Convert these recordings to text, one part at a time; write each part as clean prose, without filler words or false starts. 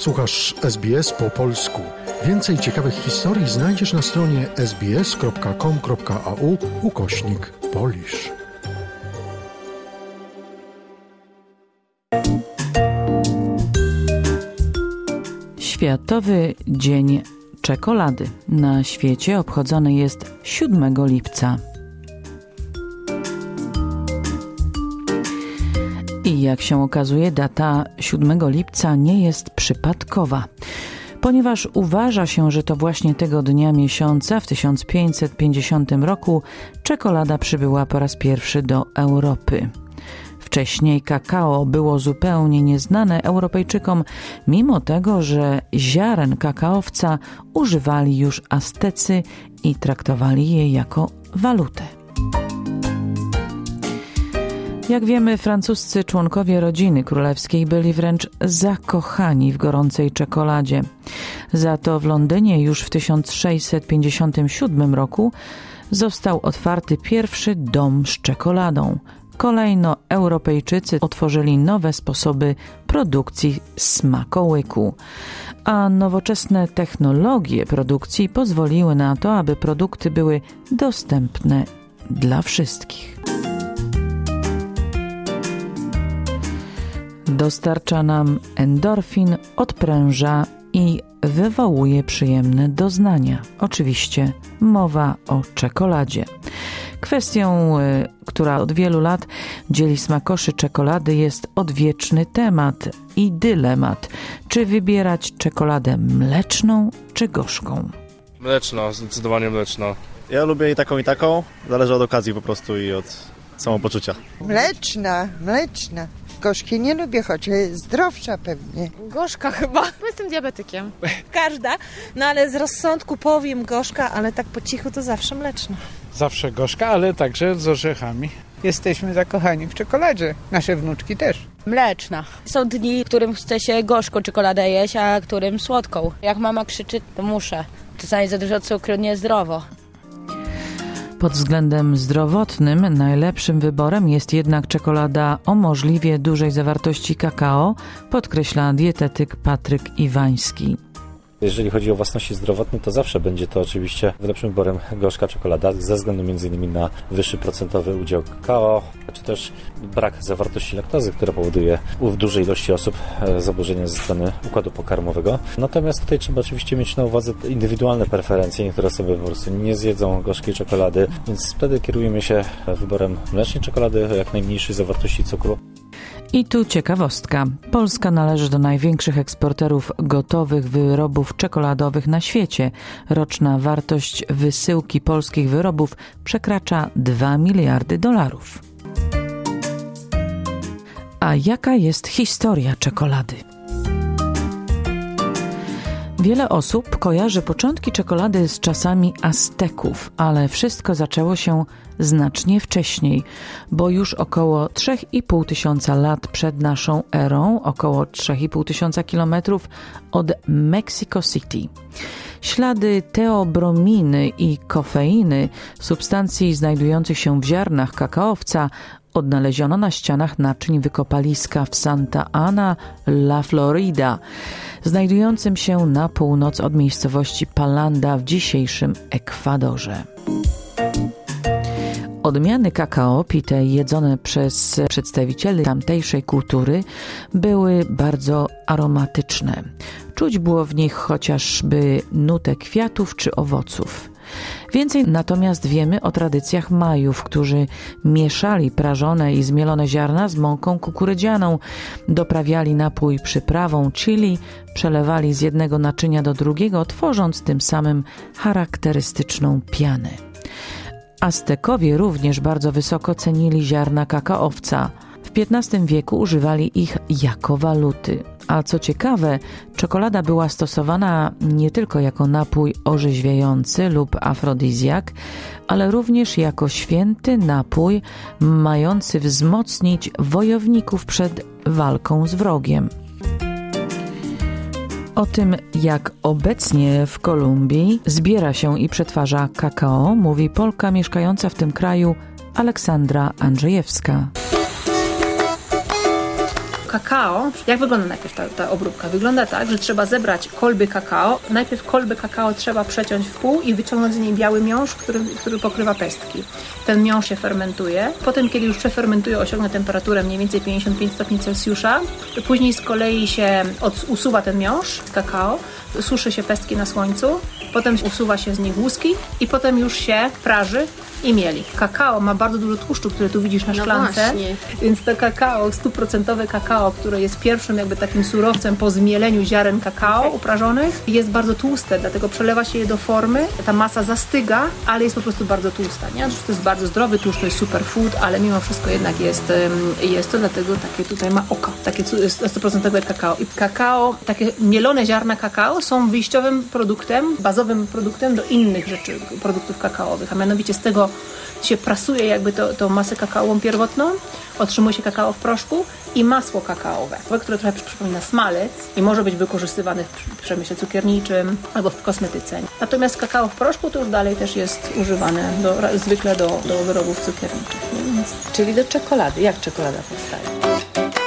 Słuchasz SBS po polsku. Więcej ciekawych historii znajdziesz na stronie sbs.com.au/Polish. Światowy Dzień Czekolady. Na świecie obchodzony jest 7 lipca. I jak się okazuje, data 7 lipca nie jest przypadkowa, ponieważ uważa się, że to właśnie tego dnia miesiąca w 1550 roku czekolada przybyła po raz pierwszy do Europy. Wcześniej kakao było zupełnie nieznane Europejczykom, mimo tego, że ziaren kakaowca używali już Aztecy i traktowali je jako walutę. Jak wiemy, francuscy członkowie rodziny królewskiej byli wręcz zakochani w gorącej czekoladzie. Za to w Londynie już w 1657 roku został otwarty pierwszy dom z czekoladą. Kolejno Europejczycy otworzyli nowe sposoby produkcji smakołyku, a nowoczesne technologie produkcji pozwoliły na to, aby produkty były dostępne dla wszystkich. Dostarcza nam endorfin, odpręża i wywołuje przyjemne doznania. Oczywiście mowa o czekoladzie. Kwestią, która od wielu lat dzieli smakoszy czekolady, jest odwieczny temat i dylemat. Czy wybierać czekoladę mleczną czy gorzką? Mleczna, zdecydowanie mleczna. Ja lubię i taką. Zależy od okazji po prostu i od samopoczucia. Mleczna. Gorzkie nie lubię, choć jest zdrowsza pewnie. Gorzka chyba, bo jestem diabetykiem. Każda, no ale z rozsądku powiem gorzka, ale tak po cichu to zawsze mleczna. Zawsze gorzka, ale także z orzechami. Jesteśmy zakochani w czekoladzie, nasze wnuczki też. Mleczna. Są dni, w którym chce się gorzką czekoladę jeść, a którym słodką. Jak mama krzyczy, to muszę. Czasami za dużo cukru niezdrowo. Pod względem zdrowotnym najlepszym wyborem jest jednak czekolada o możliwie dużej zawartości kakao, podkreśla dietetyk Patryk Iwański. Jeżeli chodzi o własności zdrowotne, to zawsze będzie to oczywiście lepszym wyborem gorzka czekolada, ze względu m.in. na wyższy procentowy udział kakao, czy też brak zawartości laktozy, która powoduje u dużej ilości osób zaburzenia ze strony układu pokarmowego. Natomiast tutaj trzeba oczywiście mieć na uwadze indywidualne preferencje. Niektóre osoby po prostu nie zjedzą gorzkiej czekolady, więc wtedy kierujemy się wyborem mlecznej czekolady o jak najmniejszej zawartości cukru. I tu ciekawostka. Polska należy do największych eksporterów gotowych wyrobów czekoladowych na świecie. Roczna wartość wysyłki polskich wyrobów przekracza $2 miliardy. A jaka jest historia czekolady? Wiele osób kojarzy początki czekolady z czasami Azteków, ale wszystko zaczęło się znacznie wcześniej, bo już około 3,5 tysiąca lat przed naszą erą, około 3,5 tysiąca kilometrów od Mexico City. Ślady teobrominy i kofeiny, substancji znajdujących się w ziarnach kakaowca, odnaleziono na ścianach naczyń wykopaliska w Santa Ana, La Florida, znajdującym się na północ od miejscowości Palanda w dzisiejszym Ekwadorze. Odmiany kakao pite jedzone przez przedstawicieli tamtejszej kultury były bardzo aromatyczne. Czuć było w nich chociażby nutę kwiatów czy owoców. Więcej natomiast wiemy o tradycjach Majów, którzy mieszali prażone i zmielone ziarna z mąką kukurydzianą, doprawiali napój przyprawą chili, przelewali z jednego naczynia do drugiego, tworząc tym samym charakterystyczną pianę. Aztekowie również bardzo wysoko cenili ziarna kakaowca. W XV wieku używali ich jako waluty. A co ciekawe, czekolada była stosowana nie tylko jako napój orzeźwiający lub afrodizjak, ale również jako święty napój mający wzmocnić wojowników przed walką z wrogiem. O tym, jak obecnie w Kolumbii zbiera się i przetwarza kakao, mówi Polka mieszkająca w tym kraju Aleksandra Andrzejewska. kakao, jak wygląda najpierw ta obróbka? Wygląda tak, że trzeba zebrać kolby kakao. Najpierw kolby kakao trzeba przeciąć w pół i wyciągnąć z niej biały miąższ, który pokrywa pestki. Ten miąższ się fermentuje. Potem, kiedy już przefermentuje, osiągnie temperaturę mniej więcej 55 stopni Celsjusza. Później z kolei się usuwa ten miąższ z kakao, suszy się pestki na słońcu, potem usuwa się z nich łuski i potem już się praży i mieli. Kakao ma bardzo dużo tłuszczu, które tu widzisz na szklance, więc to kakao, 100% kakao, które jest pierwszym jakby takim surowcem po zmieleniu ziaren kakao uprażonych, jest bardzo tłuste, dlatego przelewa się je do formy, ta masa zastyga, ale jest po prostu bardzo tłusta, nie? To jest bardzo zdrowy tłuszcz, to jest superfood, ale mimo wszystko jednak jest to, dlatego takie tutaj ma oko, takie 100% kakao. I kakao, takie mielone ziarna kakao są wyjściowym produktem, bazowym produktem do innych rzeczy, produktów kakaowych, a mianowicie z tego się prasuje jakby tą masę kakaową pierwotną, otrzymuje się kakao w proszku i masło kakaowe, które trochę przypomina smalec i może być wykorzystywane w przemyśle cukierniczym albo w kosmetyce. Natomiast kakao w proszku to już dalej też jest używane zwykle do wyrobów cukierniczych. Czyli do czekolady. Jak czekolada powstaje?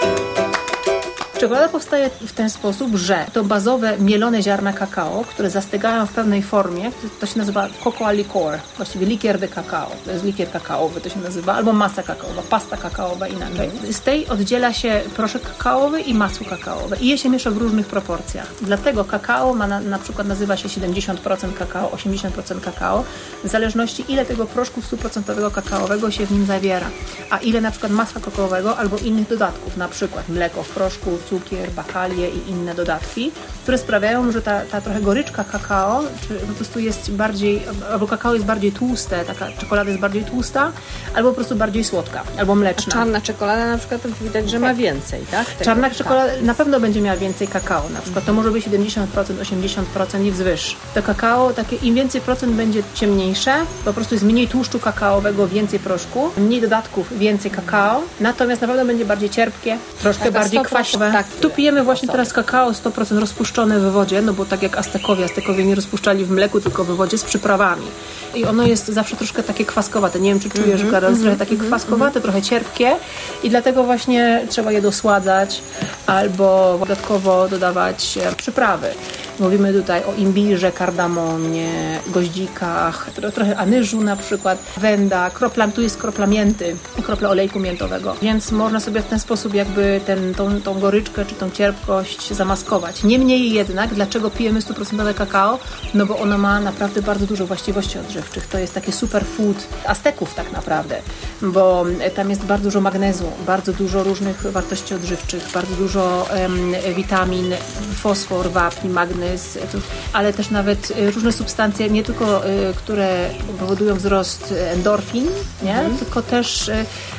Czekolada powstaje w ten sposób, że to bazowe mielone ziarna kakao, które zastygają w pewnej formie, to się nazywa cocoa liqueur, właściwie likier de cacao, to jest likier kakaowy, to się nazywa, albo masa kakaowa, pasta kakaowa inaczej. Z tej oddziela się proszek kakaowy i masło kakaowe i je się miesza w różnych proporcjach. Dlatego kakao na przykład nazywa się 70% kakao, 80% kakao, w zależności ile tego proszku 100% kakaowego się w nim zawiera, a ile na przykład masła kakaowego albo innych dodatków, na przykład mleko w proszku, cukier, bakalie i inne dodatki, które sprawiają, że ta trochę goryczka kakao, czy po prostu jest bardziej, albo kakao jest bardziej tłuste, taka czekolada jest bardziej tłusta, albo po prostu bardziej słodka, albo mleczna. A czarna czekolada na przykład to widać, że ma więcej, tak? Czarna czekolada na pewno będzie miała więcej kakao, na przykład to może być 70%, 80% i wzwyż. To kakao, takie im więcej procent będzie ciemniejsze, po prostu jest mniej tłuszczu kakaowego, więcej proszku, mniej dodatków, więcej kakao, natomiast na pewno będzie bardziej cierpkie, troszkę bardziej kwaśne. Tak, tu pijemy właśnie teraz kakao 100% rozpuszczone w wodzie, no bo tak jak Aztekowie nie rozpuszczali w mleku, tylko w wodzie z przyprawami. I ono jest zawsze troszkę takie kwaskowate. Nie wiem, czy czujesz, że jest trochę takie kwaskowate, trochę cierpkie i dlatego właśnie trzeba je dosładzać albo dodatkowo dodawać przyprawy. Mówimy tutaj o imbirze, kardamonie, goździkach, trochę anyżu na przykład, wenda, tu jest kropla mięty, kropla olejku miętowego. Więc można sobie w ten sposób jakby tą goryczkę czy tą cierpkość zamaskować. Niemniej jednak, dlaczego pijemy 100% kakao? No bo ono ma naprawdę bardzo dużo właściwości odżywczych. To jest takie superfood Azteków tak naprawdę, bo tam jest bardzo dużo magnezu, bardzo dużo różnych wartości odżywczych, bardzo dużo witamin, fosfor, wapń, magnez, ale też nawet różne substancje, nie tylko które powodują wzrost endorfin, nie? Tylko też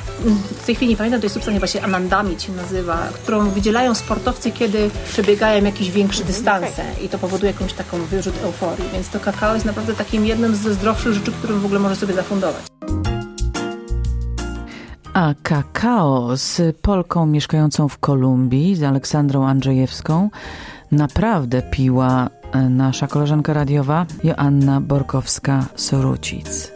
w tej chwili nie pamiętam tej substancji, właśnie anandamid się nazywa, którą wydzielają sportowcy, kiedy przebiegają jakieś większe dystanse i to powoduje jakąś taką wyrzut euforii, więc to kakao jest naprawdę takim jednym ze zdrowszych rzeczy, którym w ogóle może sobie zafundować. A kakao z Polką mieszkającą w Kolumbii, z Aleksandrą Andrzejewską, naprawdę piła nasza koleżanka radiowa Joanna Borkowska-Sorucic.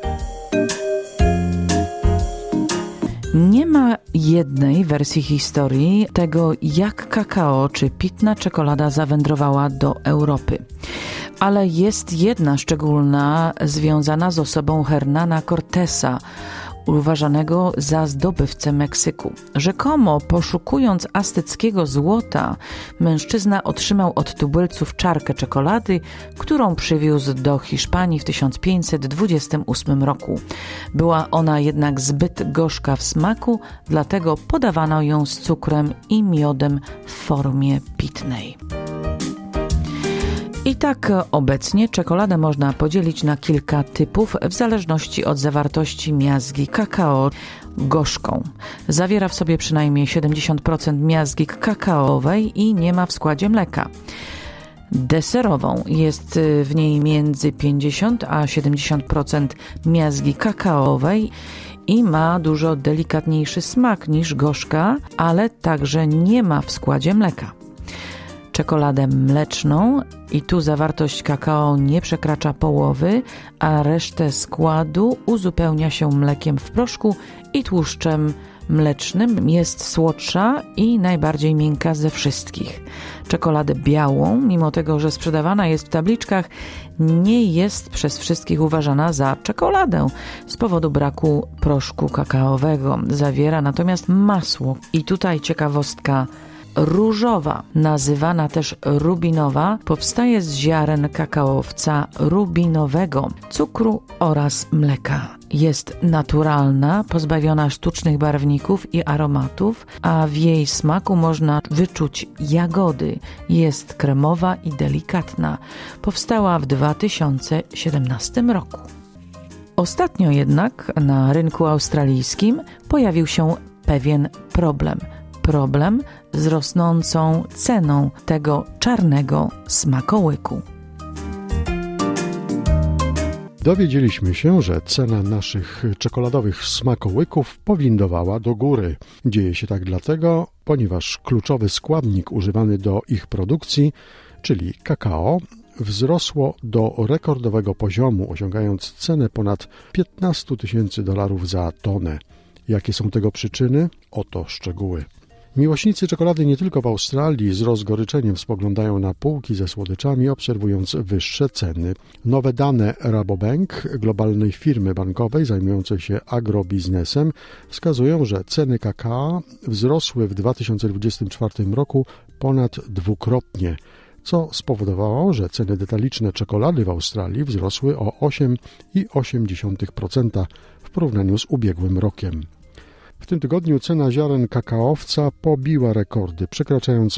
Nie ma jednej wersji historii tego, jak kakao czy pitna czekolada zawędrowała do Europy. Ale jest jedna szczególna, związana z osobą Hernana Cortesa, uważanego za zdobywcę Meksyku. Rzekomo poszukując azteckiego złota, mężczyzna otrzymał od tubylców czarkę czekolady, którą przywiózł do Hiszpanii w 1528 roku. Była ona jednak zbyt gorzka w smaku, dlatego podawano ją z cukrem i miodem w formie pitnej. I tak obecnie czekoladę można podzielić na kilka typów w zależności od zawartości miazgi kakao gorzką. Zawiera w sobie przynajmniej 70% miazgi kakaowej i nie ma w składzie mleka. Deserową jest w niej między 50 a 70% miazgi kakaowej i ma dużo delikatniejszy smak niż gorzka, ale także nie ma w składzie mleka. Czekoladę mleczną i tu zawartość kakao nie przekracza połowy, a resztę składu uzupełnia się mlekiem w proszku i tłuszczem mlecznym jest słodsza i najbardziej miękka ze wszystkich. Czekoladę białą, mimo tego, że sprzedawana jest w tabliczkach, nie jest przez wszystkich uważana za czekoladę z powodu braku proszku kakaowego. Zawiera natomiast masło. I tutaj ciekawostka. Różowa, nazywana też rubinowa, powstaje z ziaren kakaowca rubinowego, cukru oraz mleka. Jest naturalna, pozbawiona sztucznych barwników i aromatów, a w jej smaku można wyczuć jagody. Jest kremowa i delikatna. Powstała w 2017 roku. Ostatnio jednak na rynku australijskim pojawił się pewien problem z rosnącą ceną tego czarnego smakołyku. Dowiedzieliśmy się, że cena naszych czekoladowych smakołyków powindowała do góry. Dzieje się tak dlatego, ponieważ kluczowy składnik używany do ich produkcji, czyli kakao, wzrosło do rekordowego poziomu, osiągając cenę ponad $15,000 za tonę. Jakie są tego przyczyny? Oto szczegóły. Miłośnicy czekolady nie tylko w Australii z rozgoryczeniem spoglądają na półki ze słodyczami, obserwując wyższe ceny. Nowe dane Rabobank, globalnej firmy bankowej zajmującej się agrobiznesem, wskazują, że ceny kakao wzrosły w 2024 roku ponad dwukrotnie, co spowodowało, że ceny detaliczne czekolady w Australii wzrosły o 8,8% w porównaniu z ubiegłym rokiem. W tym tygodniu cena ziaren kakaowca pobiła rekordy, przekraczając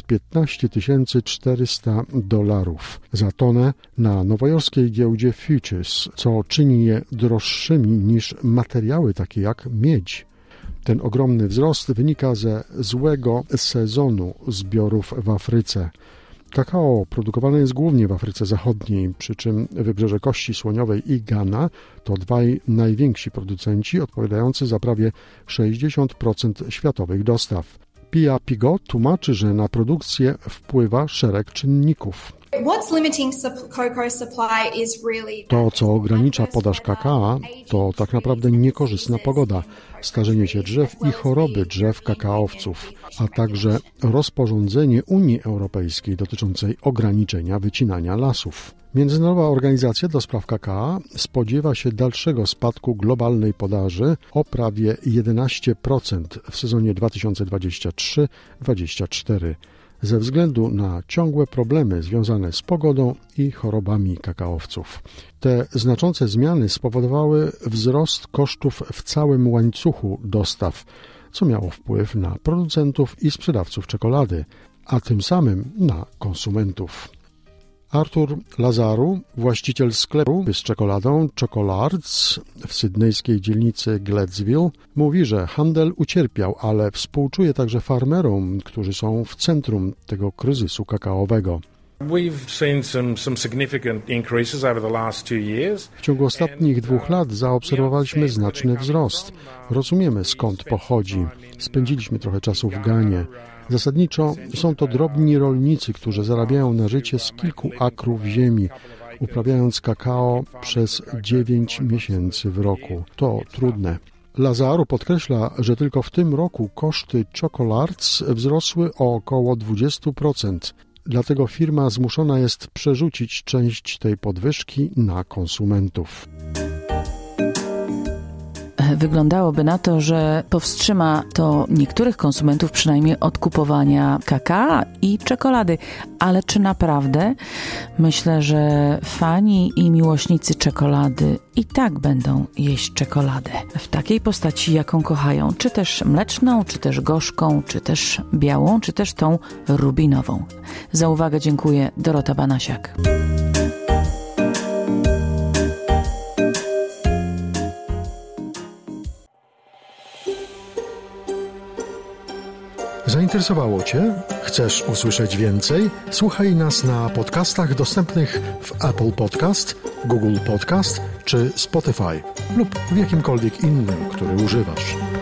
$15,400 za tonę na nowojorskiej giełdzie Futures, co czyni je droższymi niż materiały takie jak miedź. Ten ogromny wzrost wynika ze złego sezonu zbiorów w Afryce. Kakao produkowane jest głównie w Afryce Zachodniej, przy czym Wybrzeże Kości Słoniowej i Ghana to dwaj najwięksi producenci, odpowiadający za prawie 60% światowych dostaw. Pia Pigot tłumaczy, że na produkcję wpływa szereg czynników. To, co ogranicza podaż kakao, to tak naprawdę niekorzystna pogoda, starzenie się drzew i choroby drzew kakaowców, a także rozporządzenie Unii Europejskiej dotyczącej ograniczenia wycinania lasów. Międzynarodowa Organizacja do Spraw Kakao spodziewa się dalszego spadku globalnej podaży o prawie 11% w sezonie 2023-2024 ze względu na ciągłe problemy związane z pogodą i chorobami kakaowców. Te znaczące zmiany spowodowały wzrost kosztów w całym łańcuchu dostaw, co miało wpływ na producentów i sprzedawców czekolady, a tym samym na konsumentów. Artur Lazaru, właściciel sklepu z czekoladą Chocolards w sydnejskiej dzielnicy Gladesville, mówi, że handel ucierpiał, ale współczuje także farmerom, którzy są w centrum tego kryzysu kakaowego. W ciągu ostatnich 2 lat zaobserwowaliśmy znaczny wzrost. Rozumiemy, skąd pochodzi. Spędziliśmy trochę czasu w Ganie. Zasadniczo są to drobni rolnicy, którzy zarabiają na życie z kilku akrów ziemi, uprawiając kakao przez 9 miesięcy w roku. To trudne. Lazaru podkreśla, że tylko w tym roku koszty Chocolards wzrosły o około 20%. Dlatego firma zmuszona jest przerzucić część tej podwyżki na konsumentów. Wyglądałoby na to, że powstrzyma to niektórych konsumentów przynajmniej od kupowania kakao i czekolady. Ale czy naprawdę? Myślę, że fani i miłośnicy czekolady i tak będą jeść czekoladę w takiej postaci, jaką kochają. Czy też mleczną, czy też gorzką, czy też białą, czy też tą rubinową. Za uwagę dziękuję. Dorota Banasiak. Zainteresowało Cię? Chcesz usłyszeć więcej? Słuchaj nas na podcastach dostępnych w Apple Podcast, Google Podcast czy Spotify lub w jakimkolwiek innym, który używasz.